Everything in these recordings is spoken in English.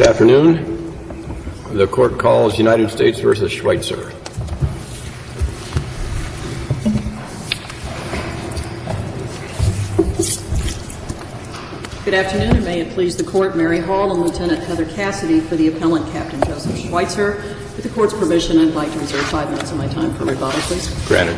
Good afternoon. The court calls United States versus Schweitzer. Good afternoon, and may it please the court, Mary Hall and Lieutenant Heather Cassidy for the appellant, Captain Joseph Schweitzer. With the court's permission, I'd like to reserve 5 minutes of my time for rebuttal, please. Granted.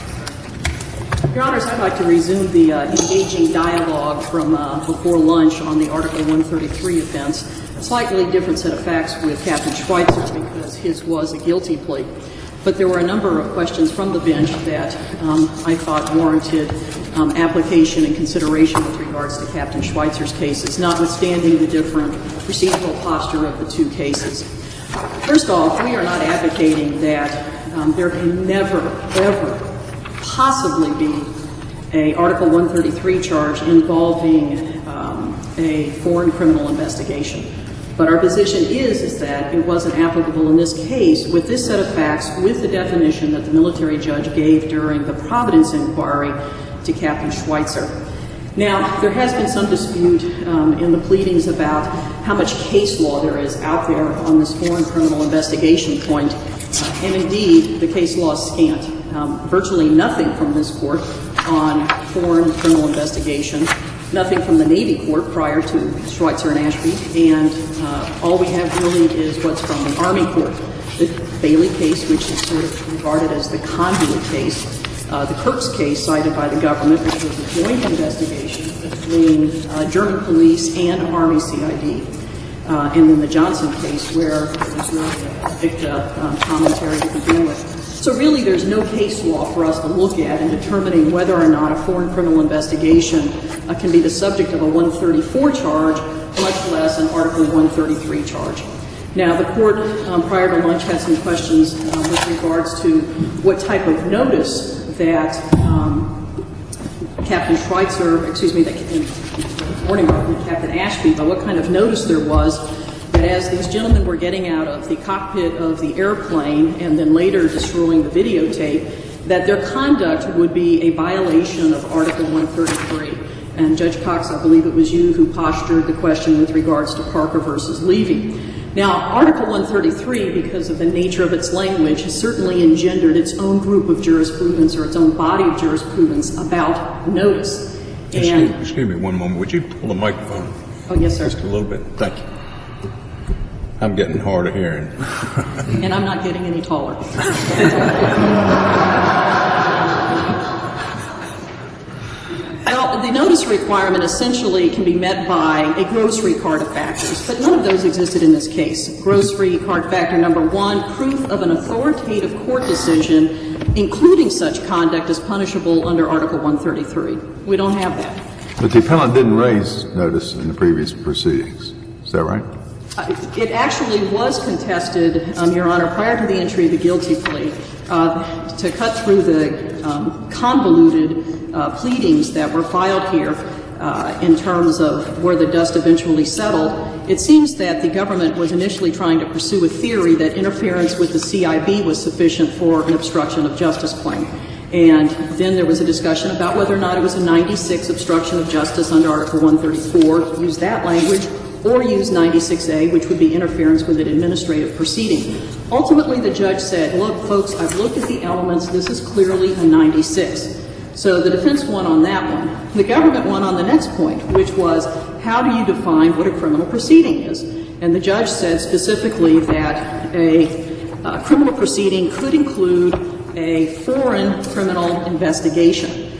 Your Honors, I'd like to resume the engaging dialogue from before lunch on the Article 133 offense. A slightly different set of facts with Captain Schweitzer because his was a guilty plea. But there were a number of questions from the bench that I thought warranted application and consideration with regards to Captain Schweitzer's cases, notwithstanding the different procedural posture of the two cases. First off, we are not advocating that there can never, ever possibly be a Article 133 charge involving a foreign criminal investigation. But our position is that it wasn't applicable in this case with this set of facts, with the definition that the military judge gave during the Providence inquiry to Captain Schweitzer. Now, there has been some dispute in the pleadings about how much case law there is out there on this foreign criminal investigation point. And indeed, the case law is scant. Virtually nothing from this court on foreign criminal investigation, nothing from the Navy court prior to Schweitzer and Ashby, and all we have really is what's from the Army court. The Bailey case, which is sort of regarded as the conduit case, the Kurtz case cited by the government, which was a joint investigation between German police and Army CID, and then the Johnson case where it was really a dicta commentary to begin with. So really there's no case law for us to look at in determining whether or not a foreign criminal investigation can be the subject of a 134 charge, much less an Article 133 charge. Now, the court prior to lunch had some questions with regards to what type of notice that Captain Schweitzer, warning of Captain Ashby, but what kind of notice there was that as these gentlemen were getting out of the cockpit of the airplane and then later destroying the videotape, that their conduct would be a violation of Article 133. And Judge Cox, I believe it was you who postured the question with regards to Parker versus Levy. Now, Article 133, because of the nature of its language, has certainly engendered its own group of jurisprudence or its own body of jurisprudence about notice. Excuse me one moment. Would you pull the microphone? Oh, yes, sir. Just a little bit. Thank you. I'm getting hard of hearing. And I'm not getting any taller. Well, the notice requirement essentially can be met by a grocery card of factors, but none of those existed in this case. Grocery card factor number 1, proof of an authoritative court decision, including such conduct as punishable under Article 133. We don't have that. But the appellant didn't raise notice in the previous proceedings. Is that right? It actually was contested, Your Honor, prior to the entry of the guilty plea. To cut through the convoluted pleadings that were filed here in terms of where the dust eventually settled, it seems that the government was initially trying to pursue a theory that interference with the CIB was sufficient for an obstruction of justice claim. And then there was a discussion about whether or not it was a 96 obstruction of justice under Article 134, use that language, or use 96A, which would be interference with an administrative proceeding. Ultimately, the judge said, look, folks, I've looked at the elements. This is clearly a 96. So the defense won on that one. The government won on the next point, which was, how do you define what a criminal proceeding is? And the judge said specifically that a criminal proceeding could include a foreign criminal investigation.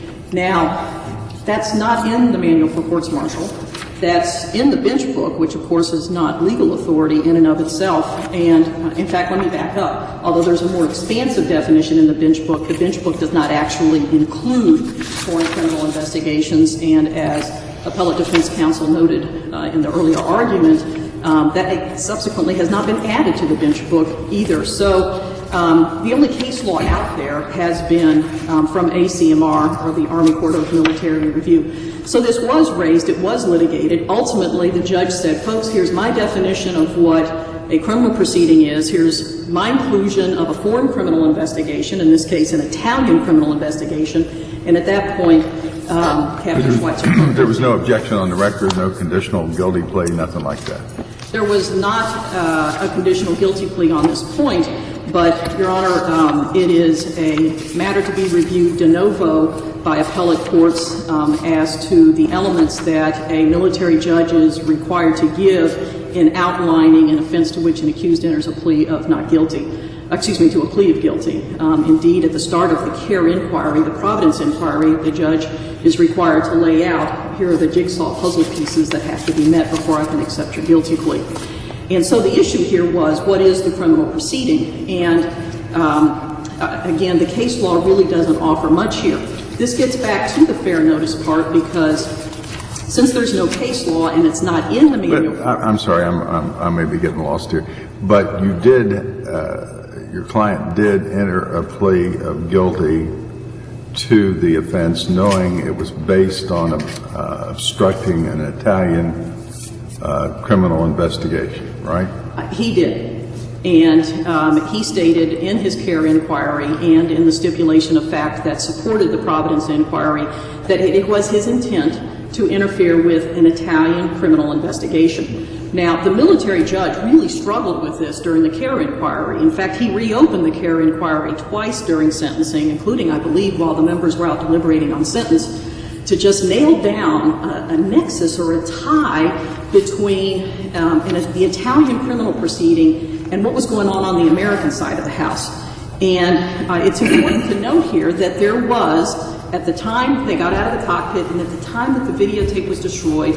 Now, that's not in the Manual for Courts Martial. That's in the bench book, which, of course, is not legal authority in and of itself. And, in fact, let me back up. Although there's a more expansive definition in the bench book does not actually include foreign criminal investigations. And as Appellate Defense Counsel noted in the earlier argument, that subsequently has not been added to the bench book either. So the only case law out there has been from ACMR, or the Army Court of Military Review. So this was raised, it was litigated. Ultimately, the judge said, folks, here's my definition of what a criminal proceeding is. Here's my inclusion of a foreign criminal investigation, in this case an Italian criminal investigation. And at that point, Captain Schweitzer. There was no objection on the record, no conditional guilty plea, nothing like that. There was not a conditional guilty plea on this point, but, Your Honor, it is a matter to be reviewed de novo by appellate courts as to the elements that a military judge is required to give in outlining an offense to which an accused enters a plea of not guilty. To a plea of guilty. Indeed, at the start of the CARE inquiry, the Providence inquiry, the judge is required to lay out, here are the jigsaw puzzle pieces that have to be met before I can accept your guilty plea. And so the issue here was, what is the criminal proceeding? And again, the case law really doesn't offer much here. This gets back to the fair notice part because since there's no case law and it's not in the manual. But, I'm sorry, I may be getting lost here. But you did, your client did enter a plea of guilty to the offense knowing it was based on obstructing an Italian criminal investigation, right? He did. And he stated in his CARE inquiry and in the stipulation of fact that supported the Providence inquiry that it was his intent to interfere with an Italian criminal investigation. Now, the military judge really struggled with this during the CARE inquiry. In fact, he reopened the CARE inquiry twice during sentencing, including, I believe, while the members were out deliberating on sentence, to just nail down a nexus or a tie between the Italian criminal proceeding and what was going on the American side of the house. And it's important to note here that there was, at the time they got out of the cockpit and at the time that the videotape was destroyed,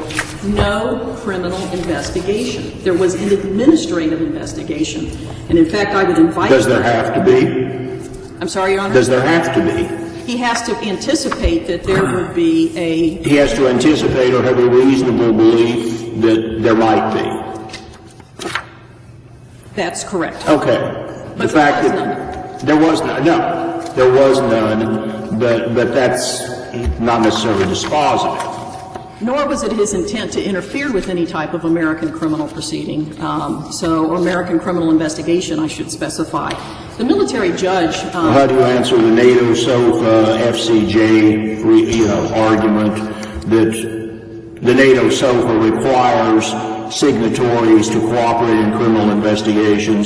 no criminal investigation. There was an administrative investigation. And in fact, I would invite— Does there have to be? I'm sorry, Your Honor? Does there have to be? He has to anticipate that there would be a— He has to anticipate or have a reasonable belief that there might be. That's correct. Okay. But The fact that there was none. No, there was none, but that's not necessarily dispositive. Nor was it his intent to interfere with any type of American criminal proceeding, or American criminal investigation, I should specify. The military judge— How do you answer the NATO SOFA FCJ argument that the NATO SOFA requires signatories to cooperate in criminal investigations,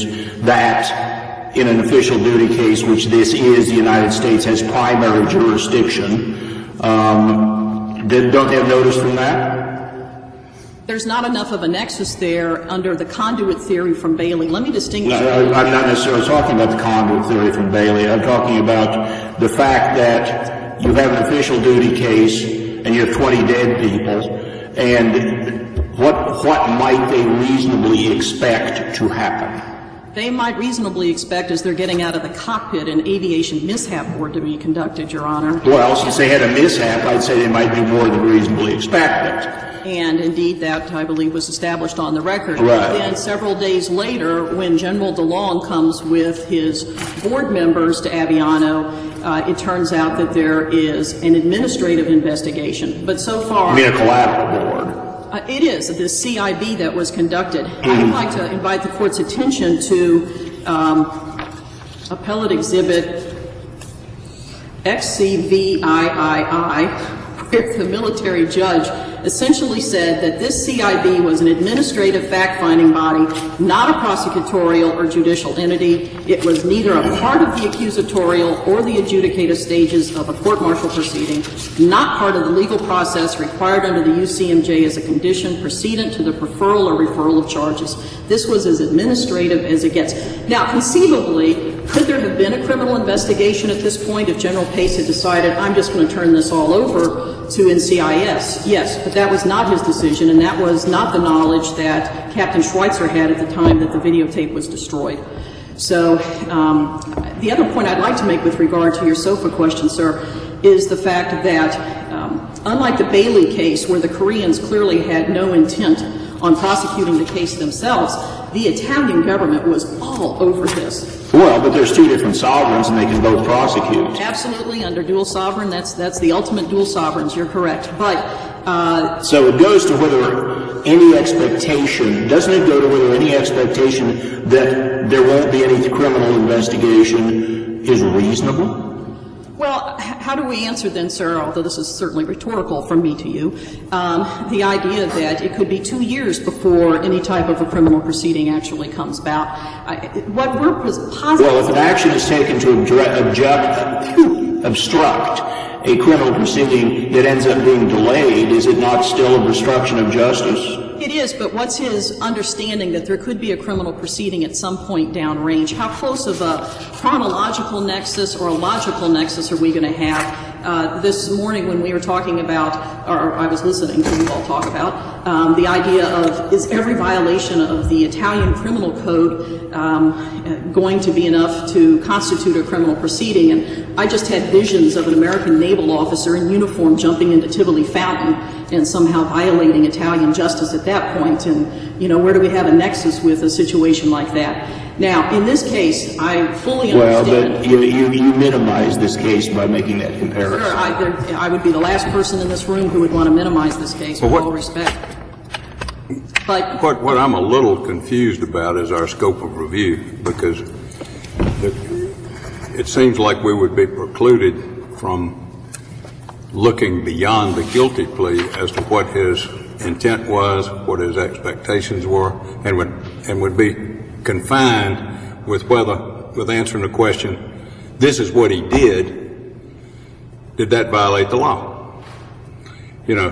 that in an official duty case, which this is, the United States has primary jurisdiction, don't they have notice from that? There's not enough of a nexus there under the conduit theory from Bailey. Let me distinguish— No, I'm not necessarily talking about the conduit theory from Bailey. I'm talking about the fact that you have an official duty case and you have 20 dead people, and what might they reasonably expect to happen? They might reasonably expect, as they're getting out of the cockpit, an aviation mishap were to be conducted, Your Honor. Well, since they had a mishap, I'd say they might do more than reasonably expect it. And indeed, that, I believe, was established on the record. Right. Then several days later, when General DeLong comes with his board members to Aviano, it turns out that there is an administrative investigation. But so far— You mean a collateral board? It is, the CIB that was conducted. I would like to invite the Court's attention to Appellate Exhibit XCVIII, where the military judge essentially said that this CIB was an administrative fact-finding body, not a prosecutorial or judicial entity. It was neither a part of the accusatorial or the adjudicative stages of a court-martial proceeding, not part of the legal process required under the UCMJ as a condition precedent to the preferral or referral of charges. This was as administrative as it gets. Now, conceivably, could there have been a criminal investigation at this point if General Pace had decided, I'm just going to turn this all over to NCIS? Yes, but that was not his decision, and that was not the knowledge that Captain Schweitzer had at the time that the videotape was destroyed. So the other point I'd like to make with regard to your SOFA question, sir, is the fact that unlike the Bailey case, where the Koreans clearly had no intent on prosecuting the case themselves, the Italian government was all over this. Well, but there's two different sovereigns, and they can both prosecute. Absolutely, under dual sovereign, that's the ultimate dual sovereigns. You're correct, but so it goes to whether any expectation. Doesn't it go to whether any expectation that there won't be any criminal investigation is reasonable? Well, how do we answer then, sir, although this is certainly rhetorical from me to you, the idea that it could be 2 years before any type of a criminal proceeding actually comes about? What we're positive... Well, if an action is taken to obstruct a criminal proceeding that ends up being delayed, is it not still obstruction of justice? It is, but what's his understanding that there could be a criminal proceeding at some point downrange? How close of a chronological nexus or a logical nexus are we going to have? This morning when we were talking about, or I was listening to you all talk about, the idea of is every violation of the Italian criminal code going to be enough to constitute a criminal proceeding? And I just had visions of an American naval officer in uniform jumping into Tivoli Fountain and somehow violating Italian justice at that point. And, you know, where do we have a nexus with a situation like that? Now, in this case, I fully understand... Well, but you minimize this case by making that comparison. Sure, I would be the last person in this room who would want to minimize this case, with all respect. But what I'm a little confused about is our scope of review, because it seems like we would be precluded from looking beyond the guilty plea as to what his intent was, what his expectations were, and would be confined with answering the question, this is what he did that violate the law? You know,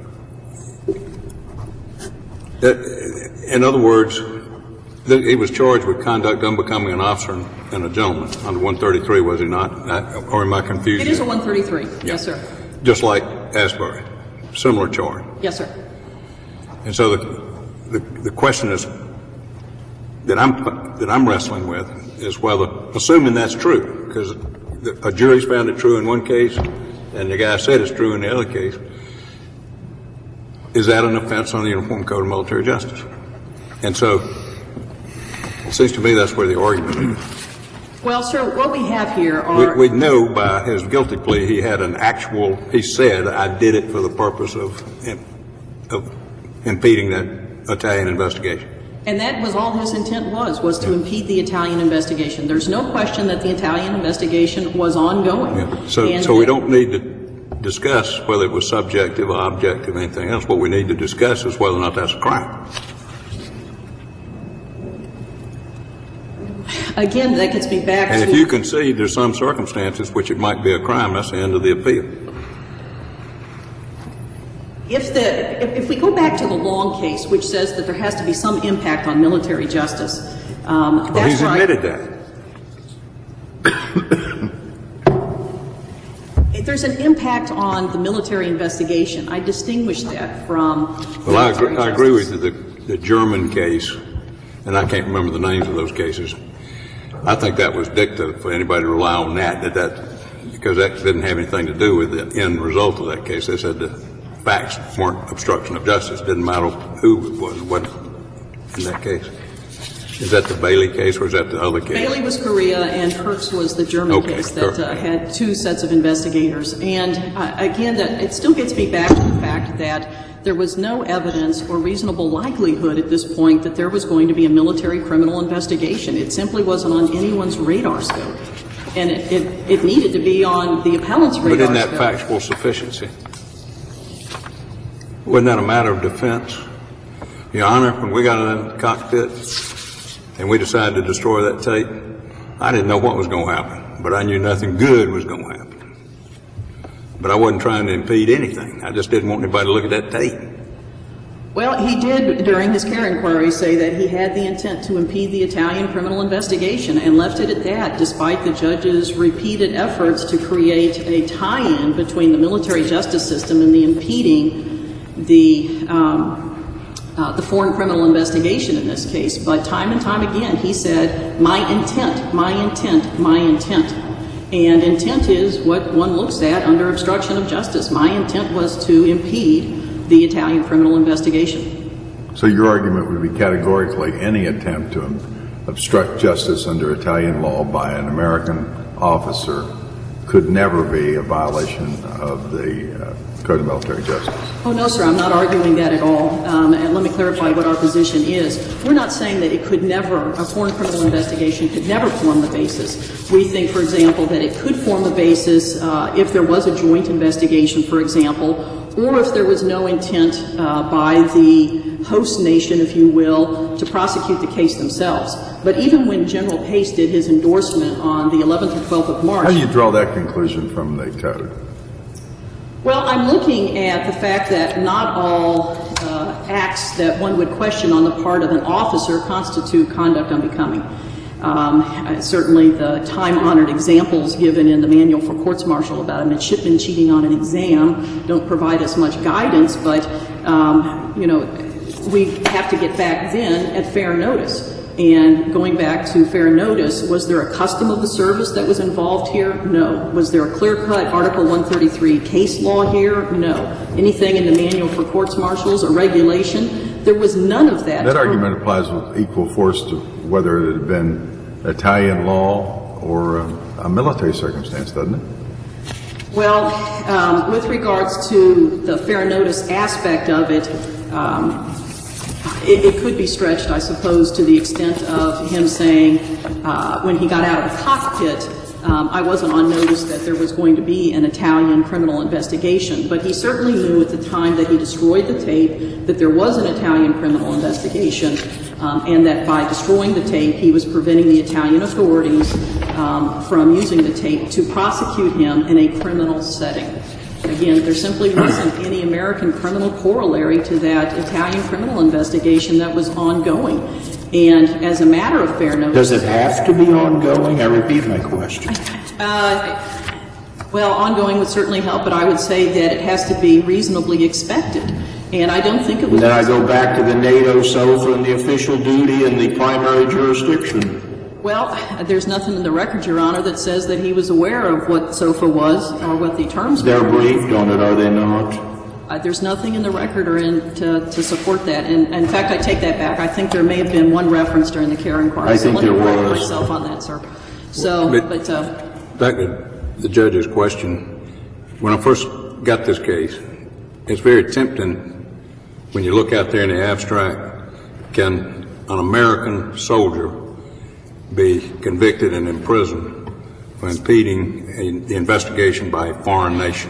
in other words, he was charged with conduct unbecoming an officer and a gentleman under 133, was he not? Or am I confused? it is a 133, yes, sir. Just like Asbury, similar charge. Yes, sir. And so the question is that I'm wrestling with is whether, assuming that's true, because a jury's found it true in one case and the guy said it's true in the other case, is that an offense on the Uniform Code of Military Justice? And so it seems to me that's where the argument is. Well, sir, what we have here are... We know by his guilty plea he had he said, I did it for the purpose of impeding that Italian investigation. And that was all his intent was to impede the Italian investigation. There's no question that the Italian investigation was ongoing. Yeah. So we don't need to discuss whether it was subjective or objective or anything else. What we need to discuss is whether or not that's a crime. Again, that gets me back to... And if you concede there's some circumstances which it might be a crime, that's the end of the appeal. If we go back to the Long case, which says that there has to be some impact on military justice, well, he's admitted that. There's an impact on the military investigation. I distinguish that from... Well, I agree with you. The German case, and I can't remember the names of those cases, I think that was dicta for anybody to rely on because that didn't have anything to do with the end result of that case. They said the facts weren't obstruction of justice. It didn't matter who it was, what in that case. Is that the Bailey case or is that the other case? Bailey was Korea and Kurtz was the German case that had two sets of investigators. And again, it still gets me back to the fact that there was no evidence or reasonable likelihood at this point that there was going to be a military criminal investigation. It simply wasn't on anyone's radar scope. And it needed to be on the appellant's radar scope. But isn't that factual sufficiency? Wasn't that a matter of defense? Your Honor, when we got in the cockpit and we decided to destroy that tape, I didn't know what was going to happen, but I knew nothing good was going to happen. But I wasn't trying to impede anything. I just didn't want anybody to look at that tape. Well, he did, during his care inquiry, say that he had the intent to impede the Italian criminal investigation and left it at that, despite the judge's repeated efforts to create a tie-in between the military justice system and the impeding the foreign criminal investigation in this case. But time and time again, he said, my intent, my intent, my intent. And intent is what one looks at under obstruction of justice. My intent was to impede the Italian criminal investigation. So your argument would be categorically any attempt to obstruct justice under Italian law by an American officer could never be a violation of the Code of Military Justice. Oh, no, sir, I'm not arguing that at all. And let me clarify what our position is. We're not saying that it could never, a foreign criminal investigation could never form the basis. We think, for example, that it could form the basis if there was a joint investigation, for example, or if there was no intent by the host nation, if you will, to prosecute the case themselves. But even when General Pace did his endorsement on the 11th or 12th of March... How do you draw that conclusion from the code? Well, I'm looking at the fact that not all acts that one would question on the part of an officer constitute conduct unbecoming. Certainly the time-honored examples given in the Manual for Courts-Martial about a midshipman cheating on an exam don't provide us much guidance, but, you know, we have to get back then at fair notice. And going back to fair notice, was there a custom of the service that was involved here? No. Was there a clear-cut Article 133 case law here? No. Anything in the Manual for Courts-Martials or regulation? There was none of that. That argument applies with equal force to whether it had been Italian law or a military circumstance, doesn't it? Well, with regards to the fair notice aspect of it, it could be stretched, I suppose, to the extent of him saying when he got out of the cockpit, I wasn't on notice that there was going to be an Italian criminal investigation. But he certainly knew at the time that he destroyed the tape that there was an Italian criminal investigation and that by destroying the tape, he was preventing the Italian authorities from using the tape to prosecute him in a criminal setting. Again, there simply wasn't any American criminal corollary to that Italian criminal investigation that was ongoing. And as a matter of fair notice... Does it have to be ongoing? I repeat my question. Well, ongoing would certainly help, but I would say that it has to be reasonably expected. And I don't think it was... Then I go back to the NATO SOFA and the official duty and the primary jurisdiction. Well, there's nothing in the record, Your Honor, that says that he was aware of what SOFA was or what the terms were. They're briefed on it, are they not? There's nothing in the record or to support that. And in fact, I take that back. I think there may have been one reference during the Kerr inquiry. I think there was. Let me correct myself on that, sir. So, back to the judge's question, when I first got this case, it's very tempting when you look out there in the abstract, can an American soldier be convicted and imprisoned for impeding the investigation by a foreign nation?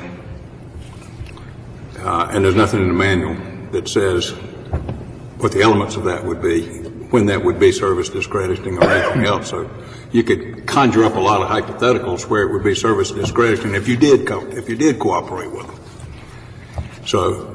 And there's nothing in the manual that says what the elements of that would be, when that would be service discrediting or anything else. So you could conjure up a lot of hypotheticals where it would be service discrediting if you did cooperate with them. So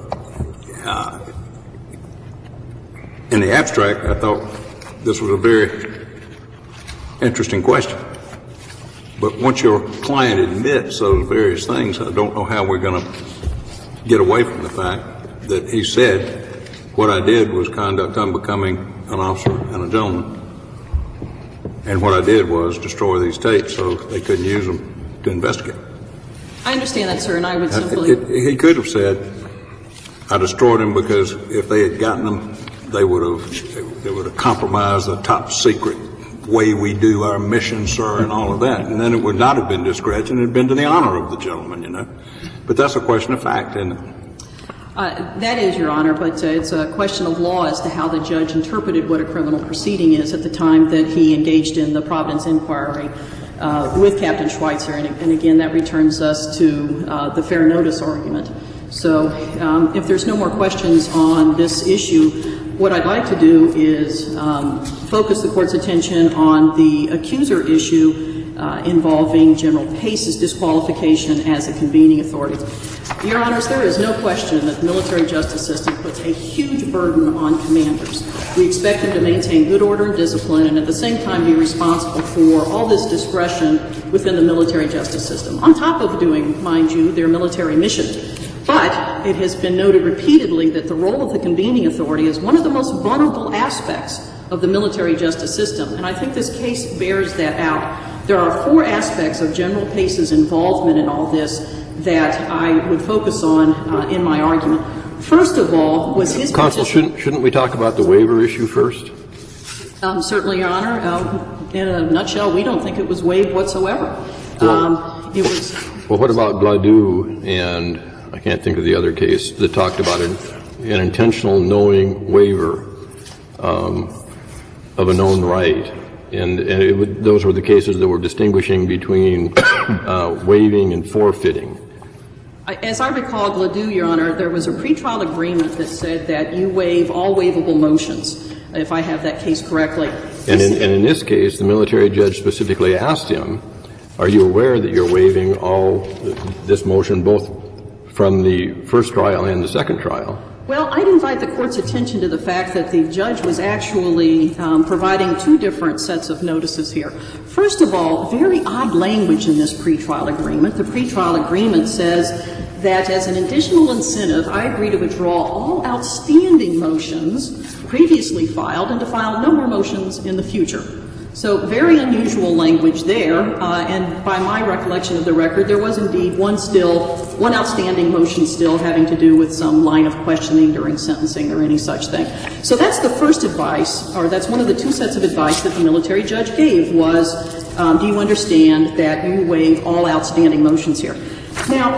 in the abstract, I thought this was a very interesting question. But once your client admits those various things, I don't know how we're going to get away from the fact that he said what I did was conduct unbecoming an officer and a gentleman. And what I did was destroy these tapes so they couldn't use them to investigate. I understand that, sir, and I would simply... He could have said, I destroyed them because if they had gotten them, they would have compromised the top secret way we do our mission, sir, and all of that. And then it would not have been discretion. It had been to the honor of the gentleman, you know. But that's a question of fact, isn't it? That is, Your Honor, but it's a question of law as to how the judge interpreted what a criminal proceeding is at the time that he engaged in the Providence inquiry with Captain Schweitzer. And again, that returns us to the fair notice argument. So if there's no more questions on this issue, what I'd like to do is focus the Court's attention on the accuser issue involving General Pace's disqualification as a convening authority. Your Honors, there is no question that the military justice system puts a huge burden on commanders. We expect them to maintain good order and discipline and at the same time be responsible for all this discretion within the military justice system, on top of doing, mind you, their military mission. But it has been noted repeatedly that the role of the convening authority is one of the most vulnerable aspects of the military justice system, and I think this case bears that out. There are 4 aspects of General Pace's involvement in all this that I would focus on in my argument. First of all was his... Counsel, shouldn't we talk about the waiver issue first? Certainly, Your Honor. In a nutshell, we don't think it was waived whatsoever. Well, It was... Well, what about Gladue and I can't think of the other case, that talked about an intentional knowing waiver of a known right. And those were the cases that were distinguishing between waiving and forfeiting. As I recall, Gladue, Your Honor, there was a pretrial agreement that said that you waive all waivable motions, if I have that case correctly. And in this case, the military judge specifically asked him, are you aware that you're waiving all this motion both from the first trial and the second trial? Well, I'd invite the Court's attention to the fact that the judge was actually providing two different sets of notices here. First of all, very odd language in this pretrial agreement. The pretrial agreement says that as an additional incentive, I agree to withdraw all outstanding motions previously filed and to file no more motions in the future. So very unusual language there, and by my recollection of the record, there was indeed one outstanding motion still having to do with some line of questioning during sentencing or any such thing. So that's the first advice, or that's one of the two sets of advice that the military judge gave was, do you understand that you waive all outstanding motions here? Now,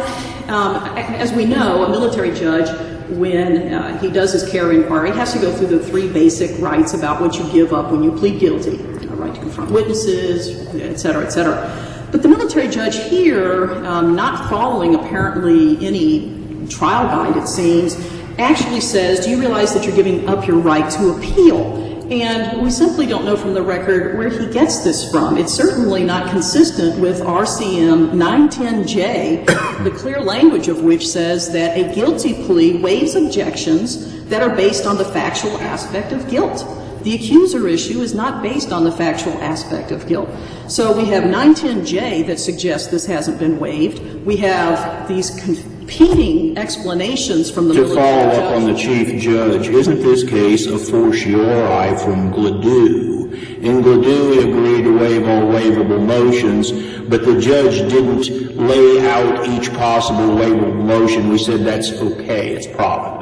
as we know, a military judge, when he does his care inquiry, has to go through the three basic rights about what you give up when you plead guilty. A right to confront witnesses, et cetera, et cetera. But the military judge here, not following apparently any trial guide, it seems, actually says, do you realize that you're giving up your right to appeal? And we simply don't know from the record where he gets this from. It's certainly not consistent with RCM 910J, the clear language of which says that a guilty plea waives objections that are based on the factual aspect of guilt. The accuser issue is not based on the factual aspect of guilt. So we have 910J that suggests this hasn't been waived. We have these competing explanations from the military judge. To follow up on the chief judge, isn't this case a fortiori from Gladue? In Gladue, he agreed to waive all waivable motions, but the judge didn't lay out each possible waivable motion. We said that's okay, it's provident.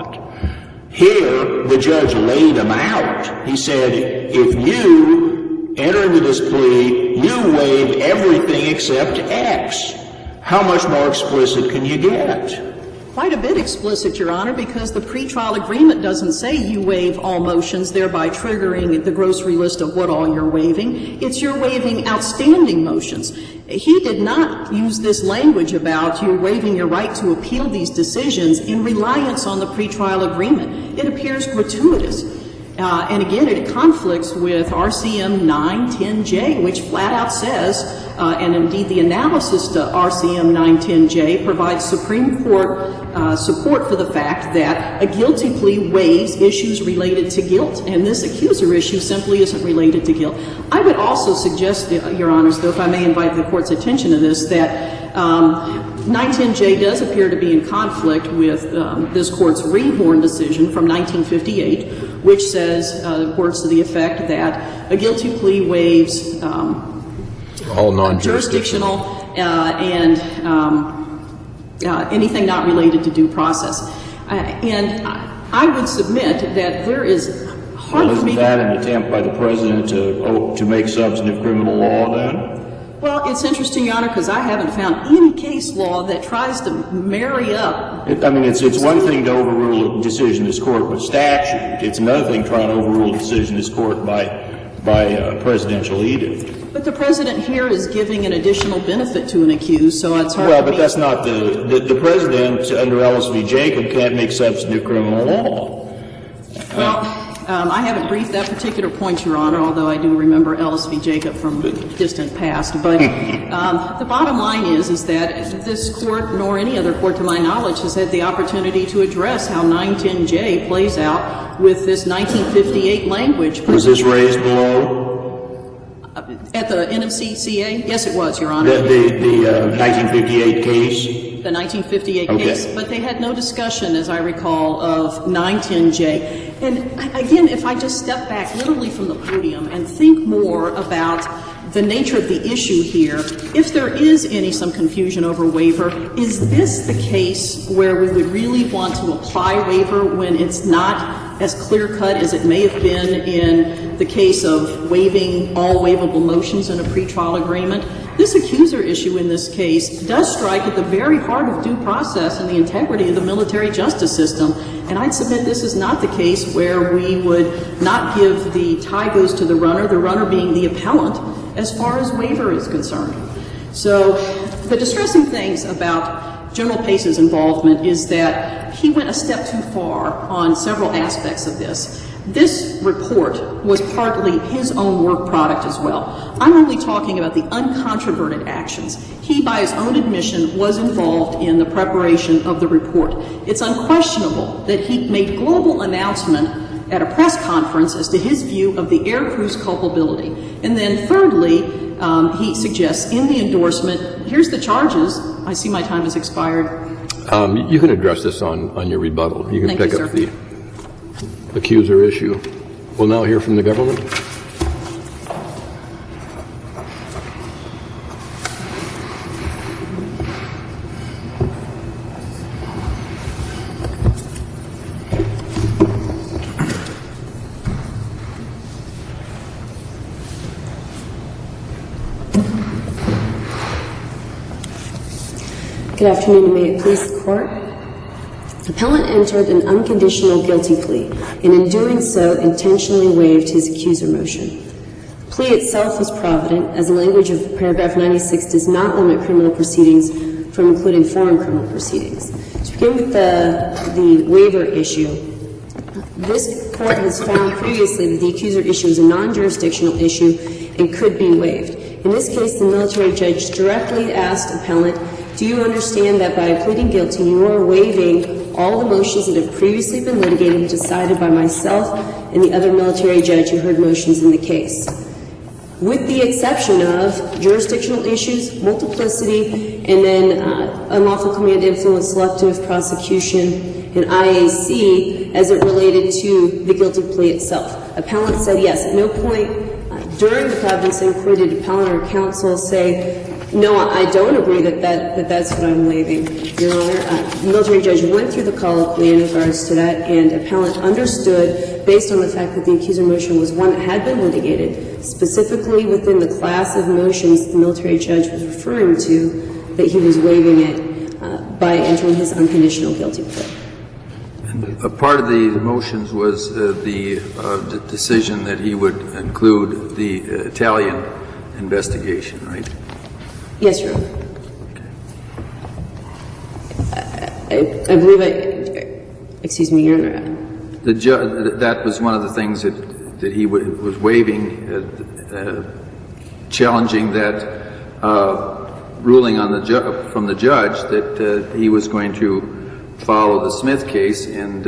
Here, the judge laid them out. He said, if you enter into this plea, you waive everything except X. How much more explicit can you get? Quite a bit explicit, Your Honor, because the pretrial agreement doesn't say you waive all motions, thereby triggering the grocery list of what all you're waiving. It's you're waiving outstanding motions. He did not use this language about you're waiving your right to appeal these decisions in reliance on the pretrial agreement. It appears gratuitous. And again, it conflicts with RCM 910J, which flat out says, and indeed the analysis to RCM 910J provides Supreme Court support for the fact that a guilty plea waives issues related to guilt, and this accuser issue simply isn't related to guilt. I would also suggest, Your Honors, though, if I may invite the Court's attention to this, that 910J does appear to be in conflict with this Court's Rehorn decision from 1958, which says, words to the effect that a guilty plea waives all non-jurisdictional and anything not related to due process. And I would submit that there is hard for me Isn't that an attempt by the President to make substantive criminal law then? Well, it's interesting, Your Honor, because I haven't found any case law that tries to marry up. It's one thing to overrule a decision of this Court by statute. It's another thing trying to overrule a decision of this Court by presidential edict. But the President here is giving an additional benefit to an accused, so it's hard Well, to but that's not the President under Ellis v. Jacob can't make substantive criminal law. Well, I haven't briefed that particular point, Your Honor, although I do remember Ellis v. Jacob from the distant past. But the bottom line is that this Court, nor any other court to my knowledge, has had the opportunity to address how 910J plays out with this 1958 language. Was this raised below? At the NFCCA? Yes, it was, Your Honor. The 1958 case? The 1958 case. But they had no discussion, as I recall, of 910J. And again, if I just step back literally from the podium and think more about the nature of the issue here, if there is some confusion over waiver, is this the case where we would really want to apply waiver when it's not as clear-cut as it may have been in the case of waiving all waivable motions in a pretrial agreement? This accuser issue in this case does strike at the very heart of due process and the integrity of the military justice system. And I'd submit this is not the case where we would not give the tie goes to the runner being the appellant, as far as waiver is concerned. So the distressing things about General Pace's involvement is that he went a step too far on several aspects of this. This report was partly his own work product as well. I'm only talking about the uncontroverted actions. He, by his own admission, was involved in the preparation of the report. It's unquestionable that he made global announcement at a press conference as to his view of the air crew's culpability. And then thirdly, he suggests in the endorsement, here's the charges. I see my time has expired. You can address this on your rebuttal. You can Thank pick you, up sir. the accuser issue. We'll now hear from the government. Good afternoon, and may it please the Court. Appellant entered an unconditional guilty plea, and in doing so intentionally waived his accuser motion. The plea itself was provident, as the language of paragraph 96 does not limit criminal proceedings from including foreign criminal proceedings. To begin with the waiver issue, this Court has found previously that the accuser issue is a non-jurisdictional issue and could be waived. In this case, the military judge directly asked appellant, do you understand that by pleading guilty you are waiving all the motions that have previously been litigated and decided by myself and the other military judge who heard motions in the case? With the exception of jurisdictional issues, multiplicity, and then unlawful command influence, selective prosecution, and IAC as it related to the guilty plea itself. Appellant said yes. At no point during the Providence inquiry did appellant or counsel say, no, I don't agree that that's what I'm waiving, Your Honor. The military judge went through the colloquy in regards to that, and appellant understood, based on the fact that the accuser motion was one that had been litigated, specifically within the class of motions the military judge was referring to, that he was waiving it by entering his unconditional guilty plea. And a part of the motions was the decision that he would include the Italian investigation, right? Yes, Your Honor. I believe excuse me, Your Honor. That was one of the things that he was waiving, challenging that ruling on from the judge that he was going to follow the Smith case and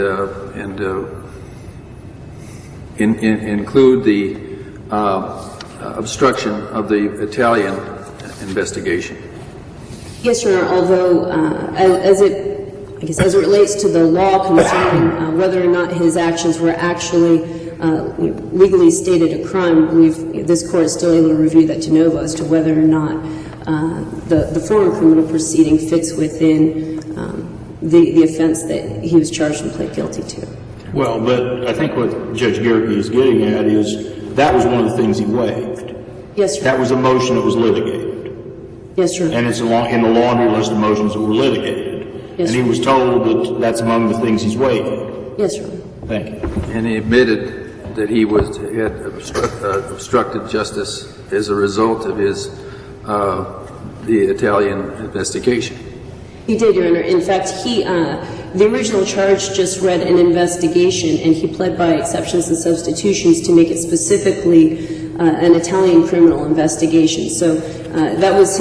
include the obstruction of the Italian investigation. Yes, Your Honor, although as it relates to the law concerning whether or not his actions were actually legally stated a crime, I believe this Court is still able to review that de novo as to whether or not the foreign criminal proceeding fits within the offense that he was charged and pled guilty to. Well, but I think what Judge Garrity is getting at is that was one of the things he waived. Yes, Your Honor. That was a motion that was litigated. Yes, Your Honor. And it's in the laundry list of motions that were litigated. Yes, and he was told that that's among the things he's waiving. Yes, Your Honor. Thank you. And he admitted that he had obstructed justice as a result of the Italian investigation. He did, Your Honor. In fact, the original charge just read an investigation, and he pled by exceptions and substitutions to make it specifically an Italian criminal investigation. So that was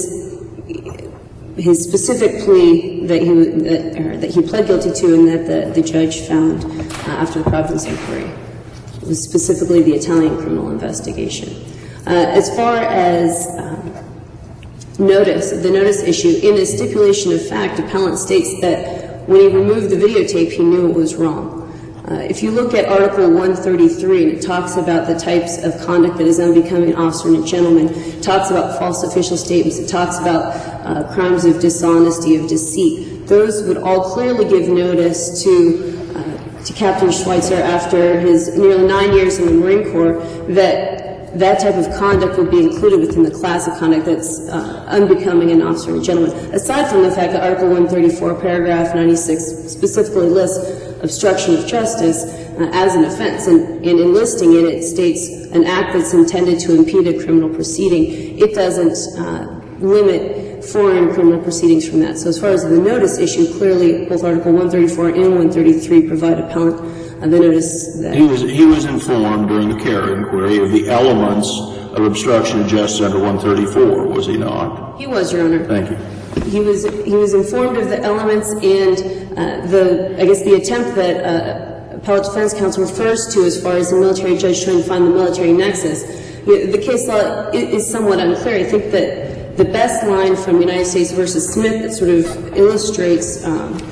his specific plea that he pled guilty to, and that the judge found after the Providence inquiry. It was specifically the Italian criminal investigation. As far as the notice issue, in a stipulation of fact, appellant states that when he removed the videotape, he knew it was wrong. If you look at Article 133, and it talks about the types of conduct that is unbecoming an officer and a gentleman, it talks about false official statements, it talks about crimes of dishonesty, of deceit. Those would all clearly give notice to Captain Schweitzer after his nearly 9 years in the Marine Corps that that type of conduct would be included within the class of conduct that's unbecoming an officer and a gentleman. Aside from the fact that Article 134, paragraph 96 specifically lists obstruction of justice as an offense, and in listing it, it states an act that's intended to impede a criminal proceeding. It doesn't limit foreign criminal proceedings from that. So as far as the notice issue, clearly both Article 134 and 133 provide appellant the notice that he was informed during the Kerr inquiry of the elements of obstruction of justice under 134, was he not? He was, Your Honor. Thank you. He was informed of the elements and the attempt that appellate defense counsel refers to as far as the military judge trying to find the military nexus. The case law is somewhat unclear. I think that the best line from United States v. Smith that sort of illustrates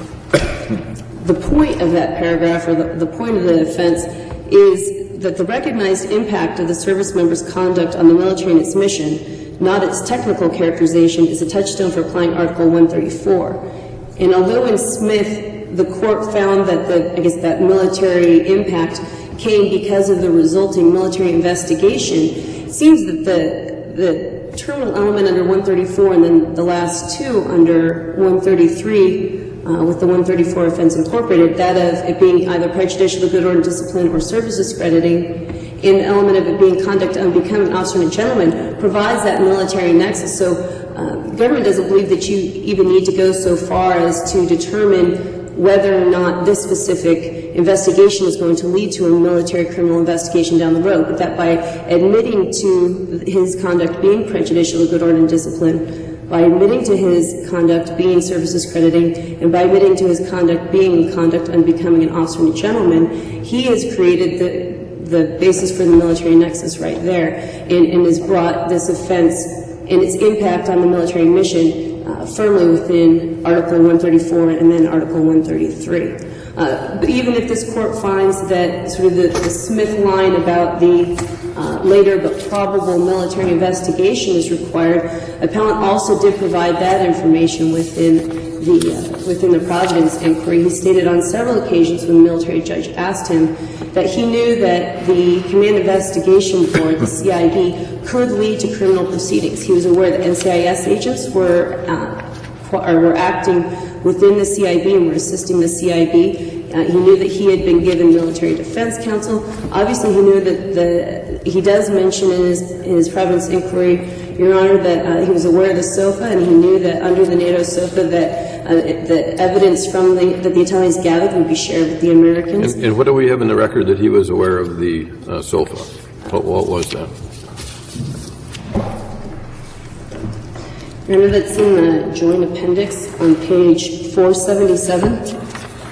the point of that paragraph, or the point of the offense, is that the recognized impact of the service member's conduct on the military and its mission, not its technical characterization, is a touchstone for applying Article 134. And although in Smith the court found that that military impact came because of the resulting military investigation, it seems that the terminal element under 134 and then the last two under 133 with the 134 offense incorporated, that of it being either prejudicial to good order and discipline or service discrediting, in the element of it being conduct unbecoming an officer and a gentleman, provides that military nexus. So the government doesn't believe that you even need to go so far as to determine whether or not this specific investigation is going to lead to a military criminal investigation down the road, but that by admitting to his conduct being prejudicial to good order and discipline, by admitting to his conduct being service discrediting, and by admitting to his conduct being conduct unbecoming an officer and a gentleman, he has created the basis for the military nexus right there, and has brought this offense and its impact on the military mission firmly within Article 134 and then Article 133. But even if this court finds that sort of the Smith line about the later but probable military investigation is required, appellant also did provide that information within the Providence inquiry. He stated on several occasions when the military judge asked him that he knew that the Command Investigation Board, the CIB, could lead to criminal proceedings. He was aware that NCIS agents were acting within the CIB and were assisting the CIB. He knew that he had been given military defense counsel. Obviously, he knew that he does mention in his Providence inquiry, Your Honor, that he was aware of the SOFA, and he knew that under the NATO SOFA that the evidence from that the Italians gathered would be shared with the Americans. And what do we have in the record that he was aware of the SOFA? What was that? Your Honor, that's in the joint appendix on page 477.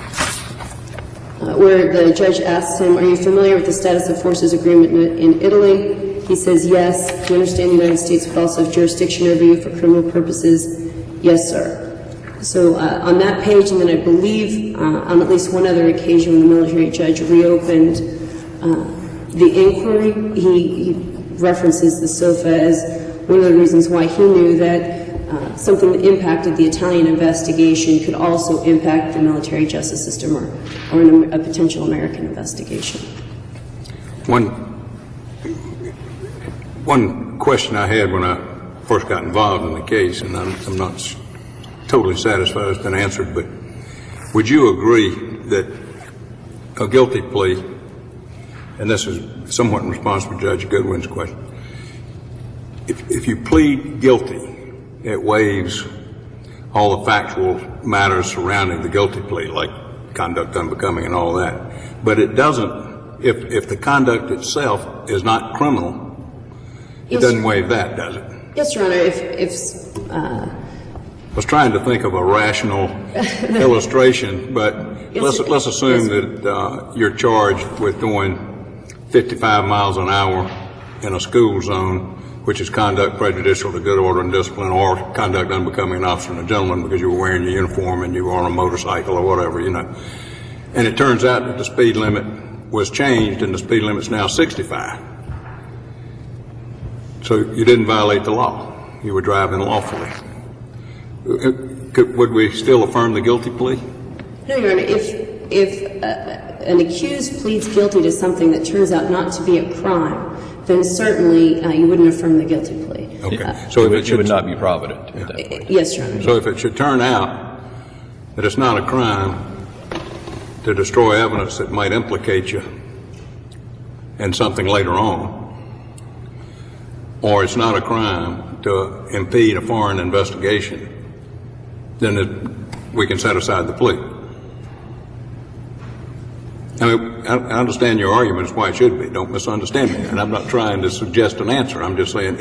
Where the judge asks him, are you familiar with the status of forces agreement in Italy? He says yes. Do you understand the United States would also have jurisdiction over you for criminal purposes? Yes, sir. So on that page, and then I believe on at least one other occasion when the military judge reopened the inquiry, he references the SOFA as one of the reasons why he knew that something that impacted the Italian investigation could also impact the military justice system or a potential American investigation. One question I had when I first got involved in the case, and I'm not totally satisfied it's been answered, but would you agree that a guilty plea, and this is somewhat in response to Judge Goodwin's question, if you plead guilty, it waives all the factual matters surrounding the guilty plea, like conduct unbecoming and all that. But it doesn't, if the conduct itself is not criminal, it doesn't waive that, does it? Yes, Your Honor. I was trying to think of a rational illustration, but let's assume that you're charged with doing 55 miles an hour in a school zone, which is conduct prejudicial to good order and discipline, or conduct unbecoming an officer and a gentleman because you were wearing your uniform and you were on a motorcycle or whatever, you know. And it turns out that the speed limit was changed and the speed limit's now 65. So you didn't violate the law. You were driving lawfully. Would we still affirm the guilty plea? No, Your Honor. If an accused pleads guilty to something that turns out not to be a crime, then certainly you wouldn't affirm the guilty plea. Okay. So if It would not be provident at that point. Yes, Your Honor. So if it should turn out that it's not a crime to destroy evidence that might implicate you in something later on, or it's not a crime to impede a foreign investigation, then we can set aside the plea. I mean, I understand your argument is why it should be. Don't misunderstand me. And I'm not trying to suggest an answer. I'm just saying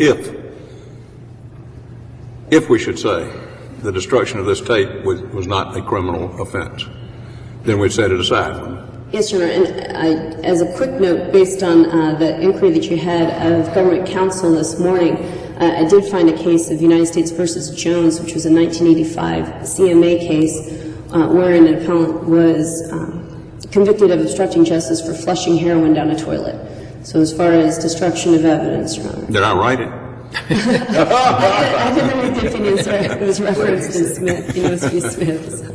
if we should say the destruction of this tape was not a criminal offense, then we'd set it aside. Yes, Your Honor. And as a quick note, based on the inquiry that you had of government counsel this morning, I did find a case of United States versus Jones, which was a 1985 CMA case, wherein an appellant was convicted of obstructing justice for flushing heroin down a toilet. So as far as destruction of evidence, Your Honor. Did I write it? I didn't read the opinion, sir. It was referenced in Smith, U.S. v. Smith. So.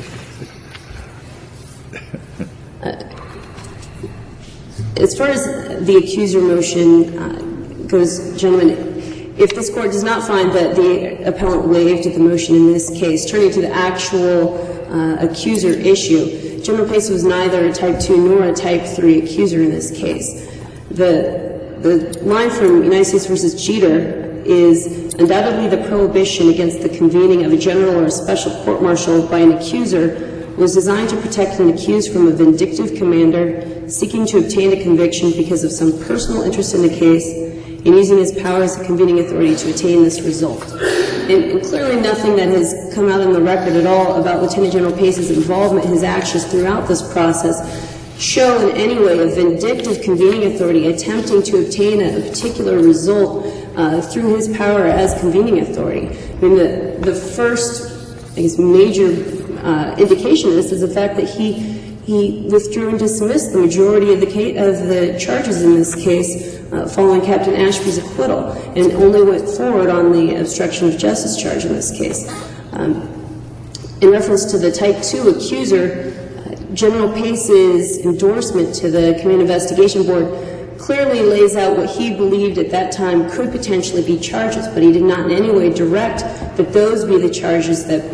As far as the accuser motion goes, gentlemen, if this Court does not find that the appellant waived the motion in this case, turning to the actual accuser issue, General Pace was neither a Type 2 nor a Type 3 accuser in this case. The line from United States v. Jeter is undoubtedly the prohibition against the convening of a general or a special court-martial by an accuser was designed to protect an accused from a vindictive commander seeking to obtain a conviction because of some personal interest in the case and using his power as a convening authority to attain this result. And clearly nothing that has come out on the record at all about Lieutenant General Pace's involvement, his actions throughout this process, show in any way a vindictive convening authority attempting to obtain a particular result through his power as convening authority. I mean, the first, I guess, major indication of this is the fact that he withdrew and dismissed the majority of the charges in this case following Captain Ashby's acquittal, and only went forward on the obstruction of justice charge in this case. In reference to the Type 2 accuser, General Pace's endorsement to the Command Investigation Board clearly lays out what he believed at that time could potentially be charges, but he did not in any way direct that those be the charges that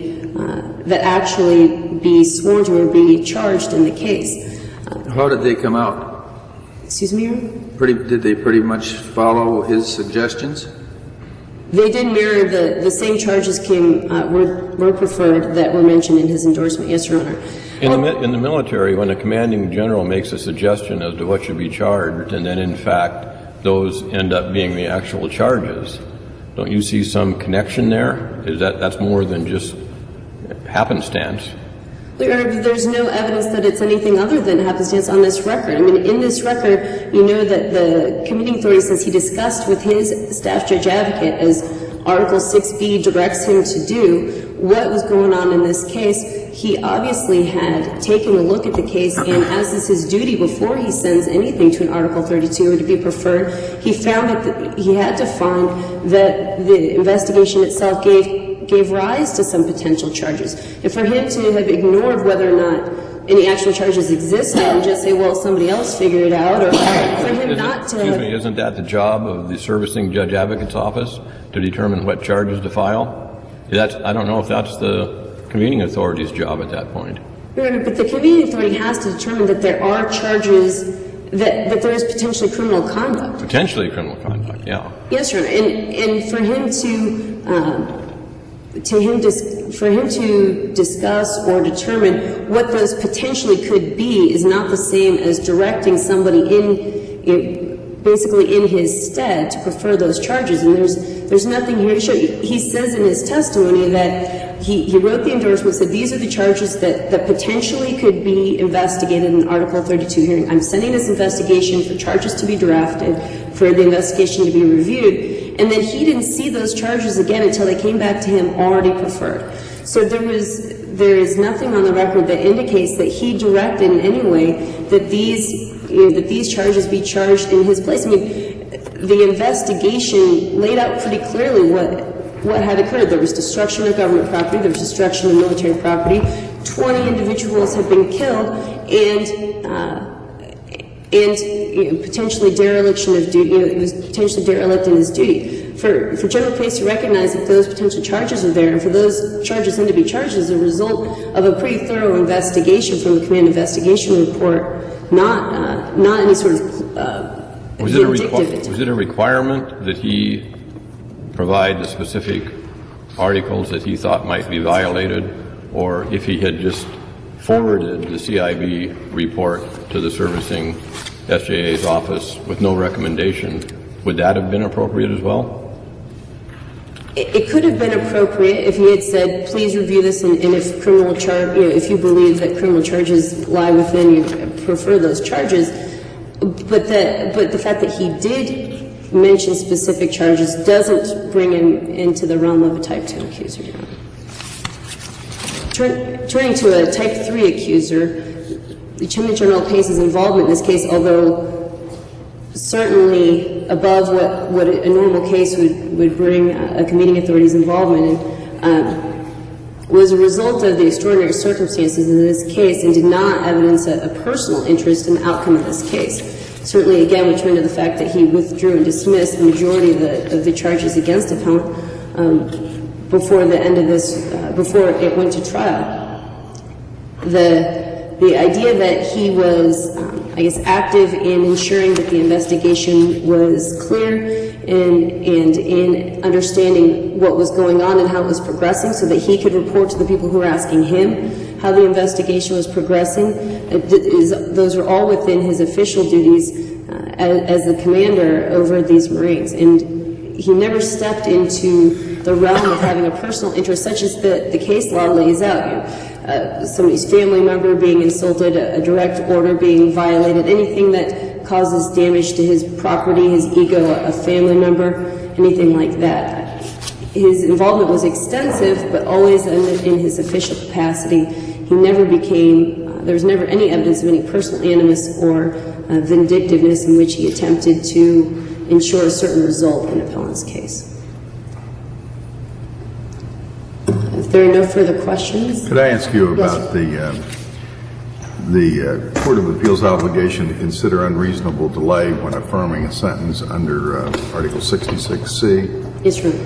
actually be sworn to or be charged in the case. How did they come out? Excuse me, Your Honor? Did they pretty much follow his suggestions? They did mirror the same charges were preferred that were mentioned in his endorsement. Yes, Your Honor. In the military, when a commanding general makes a suggestion as to what should be charged, and then in fact those end up being the actual charges, don't you see some connection there? That's more than just happenstance? Your Honor, there's no evidence that it's anything other than happenstance on this record. I mean, in this record, you know that the committing authority says he discussed with his staff judge advocate, as Article 6b directs him to do, what was going on in this case. He obviously had taken a look at the case, and as is his duty before he sends anything to an Article 32 or to be preferred, he found that he had to find that the investigation itself gave rise to some potential charges. And for him to have ignored whether or not any actual charges existed and just say, well, somebody else figured it out, or for him not to... Excuse me, isn't that the job of the servicing judge advocate's office, to determine what charges to file? I don't know if that's the convening authority's job at that point. But the convening authority has to determine that there are charges, that there is potentially criminal conduct. Potentially criminal conduct, yeah. Yes, Your Honor. And for him to discuss or determine what those potentially could be is not the same as directing somebody basically in his stead to prefer those charges. And there's nothing here to show. He says in his testimony that he wrote the endorsement, said these are the charges that potentially could be investigated in Article 32 hearing. I'm sending this investigation for charges to be drafted, for the investigation to be reviewed. And then he didn't see those charges again until they came back to him already preferred. So there is nothing on the record that indicates that he directed in any way that these charges be charged in his place. I mean, the investigation laid out pretty clearly what had occurred. There was destruction of government property. There was destruction of military property. 20 individuals had been killed, and potentially dereliction of duty. It was potentially derelict in his duty. For General Pace to recognize that those potential charges are there, and for those charges then to be charged as a result of a pretty thorough investigation from the command investigation report, not any sort of Was it a requirement that he provide the specific articles that he thought might be violated, or if he had just forwarded the CIB report to the servicing SJA's office with no recommendation, would that have been appropriate as well? It could have been appropriate if he had said, please review this, and if criminal if you believe that criminal charges lie within, you prefer those charges. But the fact that he did mention specific charges doesn't bring him into the realm of a Type 2 accuser. Turning to a Type 3 accuser, Lieutenant General Pace's involvement in this case, although certainly above what a normal case would bring a committing authority's involvement in, was a result of the extraordinary circumstances in this case and did not evidence a personal interest in the outcome of this case. Certainly, again, we turn to the fact that he withdrew and dismissed the majority of the charges against appellant before the end of this, before it went to trial. The idea that he was, active in ensuring that the investigation was clear and in understanding what was going on and how it was progressing so that he could report to the people who were asking him how the investigation was progressing, those are all within his official duties as the commander over these Marines. And he never stepped into the realm of having a personal interest, such as the case law lays out. Somebody's family member being insulted, a direct order being violated, anything that causes damage to his property, his ego, a family member, anything like that. His involvement was extensive, but always in his official capacity. He never became, there was never any evidence of any personal animus or vindictiveness in which he attempted to ensure a certain result in an appellant's case. If there are no further questions. Could I ask you about the Court of Appeals obligation to consider unreasonable delay when affirming a sentence under Article 66C? Yes, sir.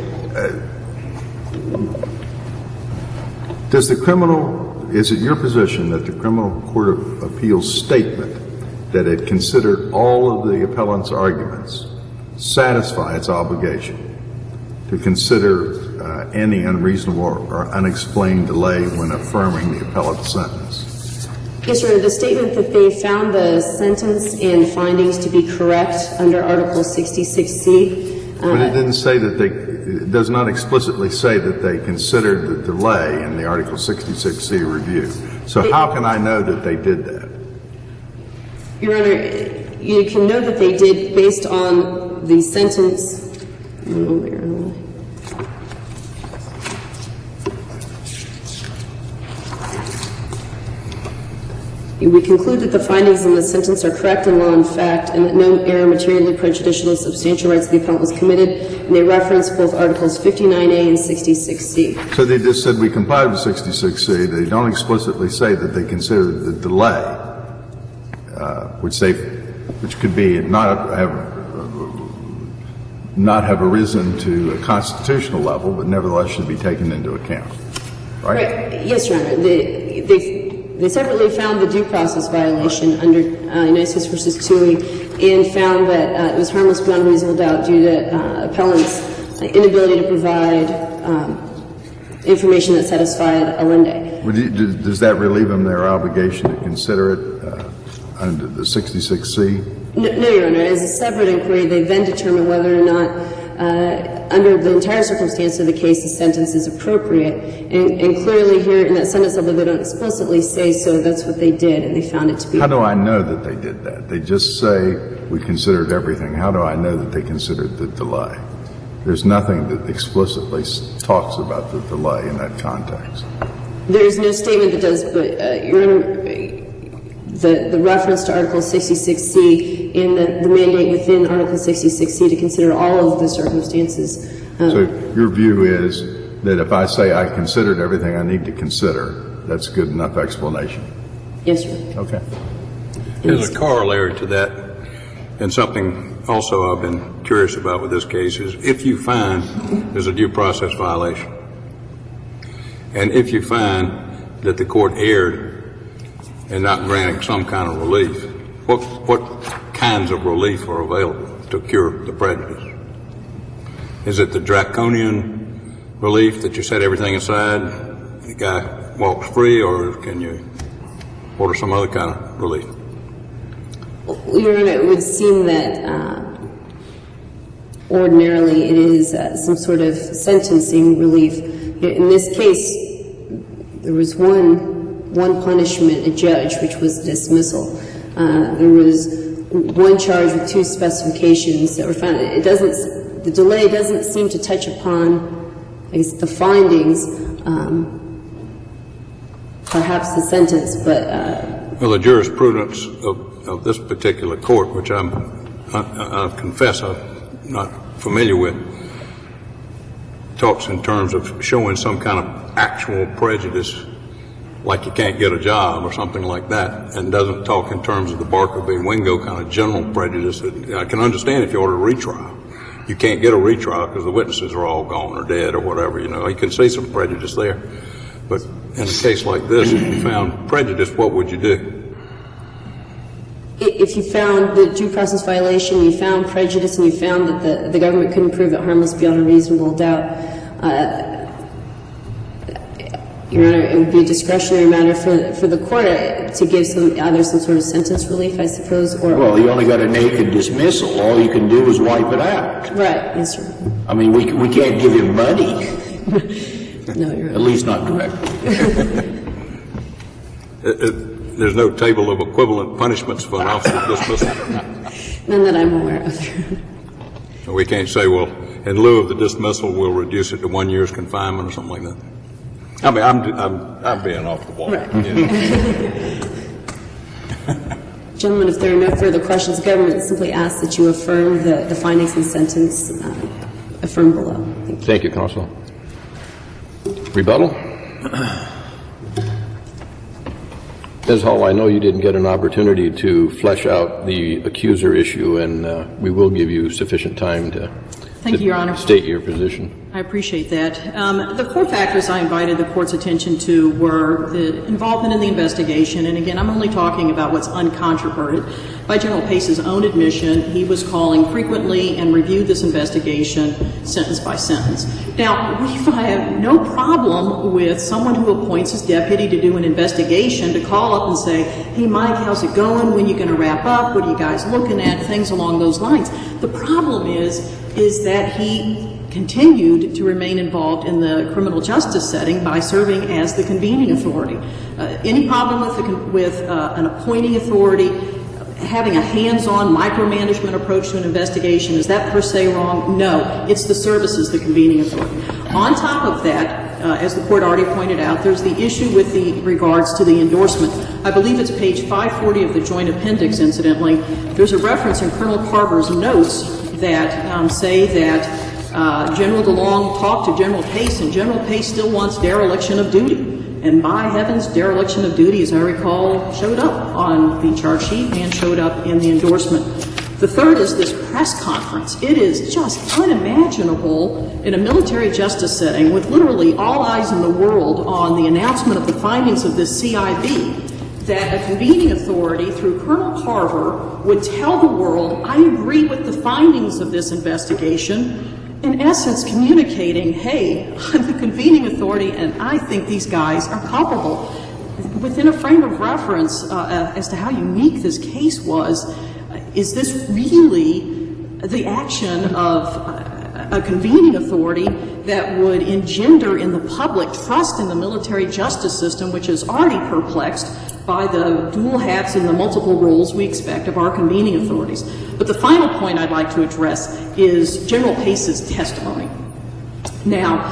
Does the criminal, is it your position that the Criminal Court of Appeals statement that it considered all of the appellant's arguments satisfy its obligation to consider any unreasonable or unexplained delay when affirming the appellant's sentence? Yes, sir. The statement that they found the sentence and findings to be correct under Article 66C. But it didn't say that it does not explicitly say that they considered the delay in the Article 66C review. So how can I know that they did that? Your Honor, you can know that they did based on the sentence. We conclude that the findings in the sentence are correct in law and fact, and that no error materially prejudicial to substantial rights of the appellant was committed, and they reference both Articles 59A and 66C. So they just said we complied with 66C. They don't explicitly say that they considered the delay, which could be not have arisen to a constitutional level, but nevertheless should be taken into account. Right? Yes, Your Honor. They separately found the due process violation under United States v. Toohey and found that it was harmless beyond reasonable doubt due to appellant's inability to provide information that satisfied Allende. Does that relieve them their obligation to consider it under the 66C? No, Your Honor. As a separate inquiry, they then determine whether or not under the entire circumstance of the case, the sentence is appropriate. And clearly here in that sentence, although they don't explicitly say so, that's what they did, and they found it to be. How do I know that they did that? They just say we considered everything. How do I know that they considered the delay? There's nothing that explicitly talks about the delay in that context. There is no statement that does, but Your Honor, the reference to Article 66C and the mandate within Article 66C to consider all of the circumstances. So your view is that if I say I considered everything I need to consider, that's a good enough explanation? Yes, Your Honor. Okay. There's a corollary to that, and something also I've been curious about with this case is if you find there's a due process violation, and if you find that the court erred in not granting some kind of relief, what kinds of relief are available to cure the prejudice? Is it the draconian relief that you set everything aside, the guy walks free, or can you order some other kind of relief? Your Honor, it would seem that ordinarily it is some sort of sentencing relief. In this case, there was one punishment, a judge, which was dismissal. There was one charge with 2 specifications that were found. The delay doesn't seem to touch upon, I guess, the findings, perhaps the sentence, but well, the jurisprudence of this particular court, which I confess I'm not familiar with, talks in terms of showing some kind of actual prejudice, like you can't get a job or something like that, and doesn't talk in terms of the Barker v. Wingo kind of general prejudice. I can understand if you order a retrial. You can't get a retrial because the witnesses are all gone or dead or whatever, you know. You can see some prejudice there. But in a case like this, if you found prejudice, what would you do? if you found the due process violation, you found prejudice, and you found that the government couldn't prove it harmless beyond a reasonable doubt, Your Honor, it would be a discretionary matter for the court to give either some sort of sentence relief, I suppose, or... Well, you only got a naked dismissal. All you can do is wipe it out. Right, yes, sir. I mean, we can't give him money. No, Your Honor. At least not directly. There's no table of equivalent punishments for an officer dismissal? None that I'm aware of. So we can't say, well, in lieu of the dismissal, we'll reduce it to 1 year's confinement or something like that? I mean, I'm being off the wall. Right. Yeah. Gentlemen, if there are no further questions, the government simply asks that you affirm the findings and sentence affirmed below. Thank you, Counsel. Rebuttal? Ms. Hall, I know you didn't get an opportunity to flesh out the accuser issue, and we will give you sufficient time to Thank you, Your Honor. State your position. I appreciate that. The 4 factors I invited the Court's attention to were the involvement in the investigation, and again, I'm only talking about what's uncontroverted. By General Pace's own admission, he was calling frequently and reviewed this investigation sentence by sentence. Now, we have no problem with someone who appoints his deputy to do an investigation to call up and say, hey, Mike, how's it going? When are you going to wrap up? What are you guys looking at? Things along those lines. The problem is that he continued to remain involved in the criminal justice setting by serving as the convening authority. Any problem with an appointing authority having a hands-on micromanagement approach to an investigation, is that per se wrong? No. It's the services, the convening authority. On top of that, as the Court already pointed out, there's the issue with regards to the endorsement. I believe it's page 540 of the Joint Appendix, incidentally. There's a reference in Colonel Carver's notes that say that General DeLong talked to General Pace, and General Pace still wants dereliction of duty. And by heavens, dereliction of duty, as I recall, showed up on the charge sheet and showed up in the endorsement. The third is this press conference. It is just unimaginable in a military justice setting with literally all eyes in the world on the announcement of the findings of this CIB that a convening authority through Colonel Carver would tell the world, I agree with the findings of this investigation, in essence communicating, hey, I'm the convening authority and I think these guys are culpable. Within a frame of reference as to how unique this case was, is this really the action of a convening authority that would engender in the public trust in the military justice system, which is already perplexed by the dual hats and the multiple roles we expect of our convening authorities. But the final point I'd like to address is General Pace's testimony. Now,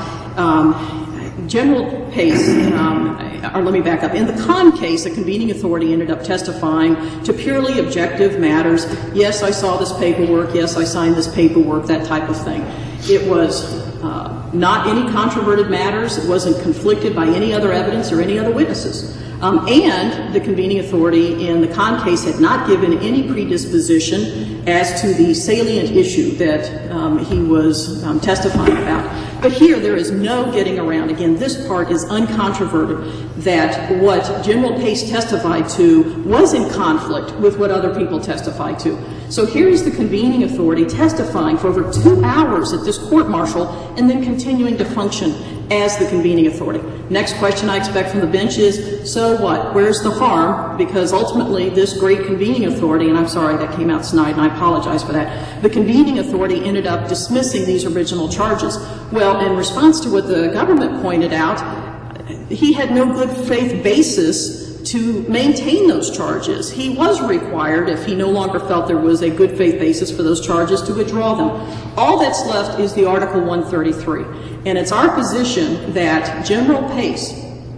General Pace, or let me back up. In the Kahn case, the convening authority ended up testifying to purely objective matters. Yes, I saw this paperwork. Yes, I signed this paperwork, that type of thing. It was not any controverted matters. It wasn't conflicted by any other evidence or any other witnesses. And the convening authority in the Kahn case had not given any predisposition as to the salient issue that he was testifying about. But here, there is no getting around. Again, this part is uncontroverted, that what General Pace testified to was in conflict with what other people testified to. So here is the convening authority testifying for over 2 hours at this court-martial and then continuing to function as the convening authority. Next question I expect from the bench is, so what? Where's the harm? Because ultimately, this great convening authority, and I'm sorry that came out snide, and I apologize for that, the convening authority ended up dismissing these original charges. Well, in response to what the government pointed out, he had no good faith basis to maintain those charges. He was required, if he no longer felt there was a good faith basis for those charges, to withdraw them. All that's left is the Article 133. And it's our position that General Pace,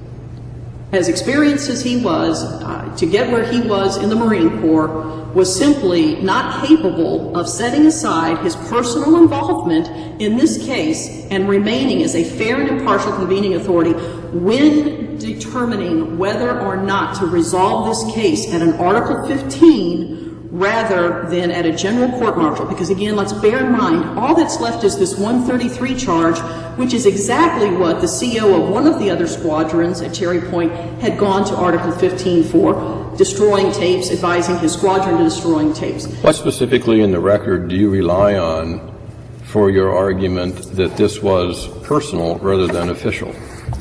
as experienced as he was, to get where he was in the Marine Corps, was simply not capable of setting aside his personal involvement in this case and remaining as a fair and impartial convening authority when determining whether or not to resolve this case at an Article 15 rather than at a general court-martial. Because again, let's bear in mind, all that's left is this 133 charge, which is exactly what the CO of one of the other squadrons at Cherry Point had gone to Article 15 for, destroying tapes, advising his squadron to destroying tapes. What specifically in the record do you rely on for your argument that this was personal rather than official?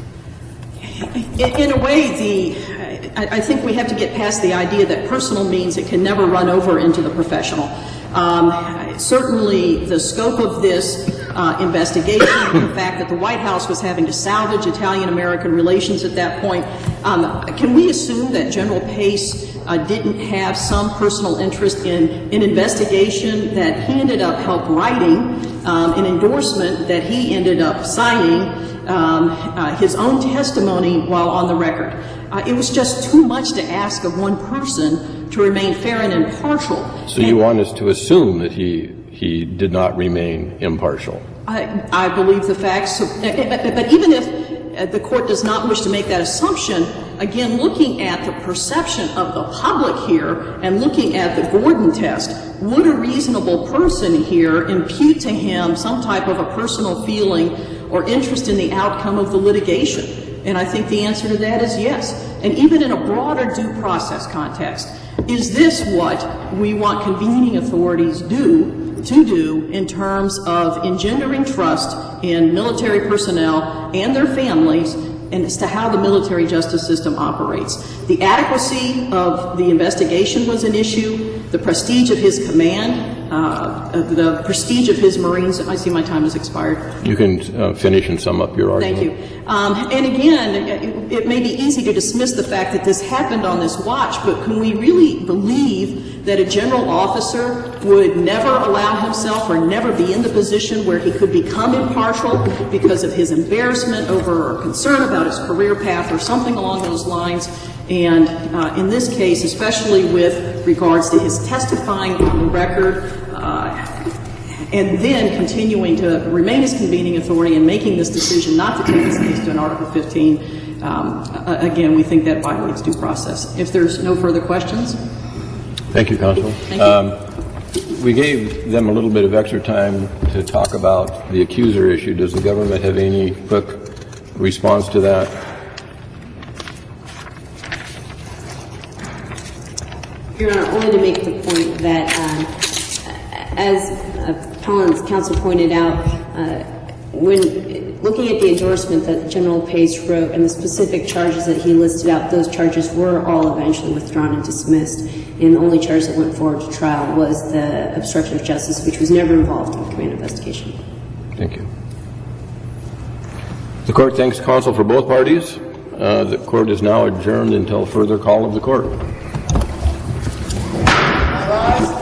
In a way, I think we have to get past the idea that personal means it can never run over into the professional. Certainly, the scope of this investigation, the fact that the White House was having to salvage Italian-American relations at that point, can we assume that General Pace didn't have some personal interest in an investigation that he ended up help writing, an endorsement that he ended up signing, his own testimony while on the record? It was just too much to ask of one person to remain fair and impartial. So you want us to assume that he did not remain impartial? I believe the facts. But even if the court does not wish to make that assumption, again, looking at the perception of the public here and looking at the Gordon test, would a reasonable person here impute to him some type of a personal feeling or interest in the outcome of the litigation? And I think the answer to that is yes. And even in a broader due process context, is this what we want convening authorities to do in terms of engendering trust in military personnel and their families and as to how the military justice system operates? The adequacy of the investigation was an issue, the prestige of his command, the prestige of his Marines. I see my time has expired. You can finish and sum up your argument. Thank you. And again, it may be easy to dismiss the fact that this happened on this watch, but can we really believe that a general officer would never allow himself or never be in the position where he could become impartial because of his embarrassment over or concern about his career path or something along those lines? And in this case, especially with regards to his testifying on the record, and then continuing to remain as convening authority and making this decision not to take this case to an Article 15, again, we think that violates due process. If there's no further questions. Thank you, Counsel. Thank you. We gave them a little bit of extra time to talk about the accuser issue. Does the government have any quick response to that? Your Honor, only to make the point that, as Appellant's counsel pointed out, when looking at the endorsement that General Pace wrote and the specific charges that he listed out, those charges were all eventually withdrawn and dismissed, and the only charge that went forward to trial was the obstruction of justice, which was never involved in the command investigation. Thank you. The Court thanks counsel for both parties. The Court is now adjourned until further call of the Court. Rise.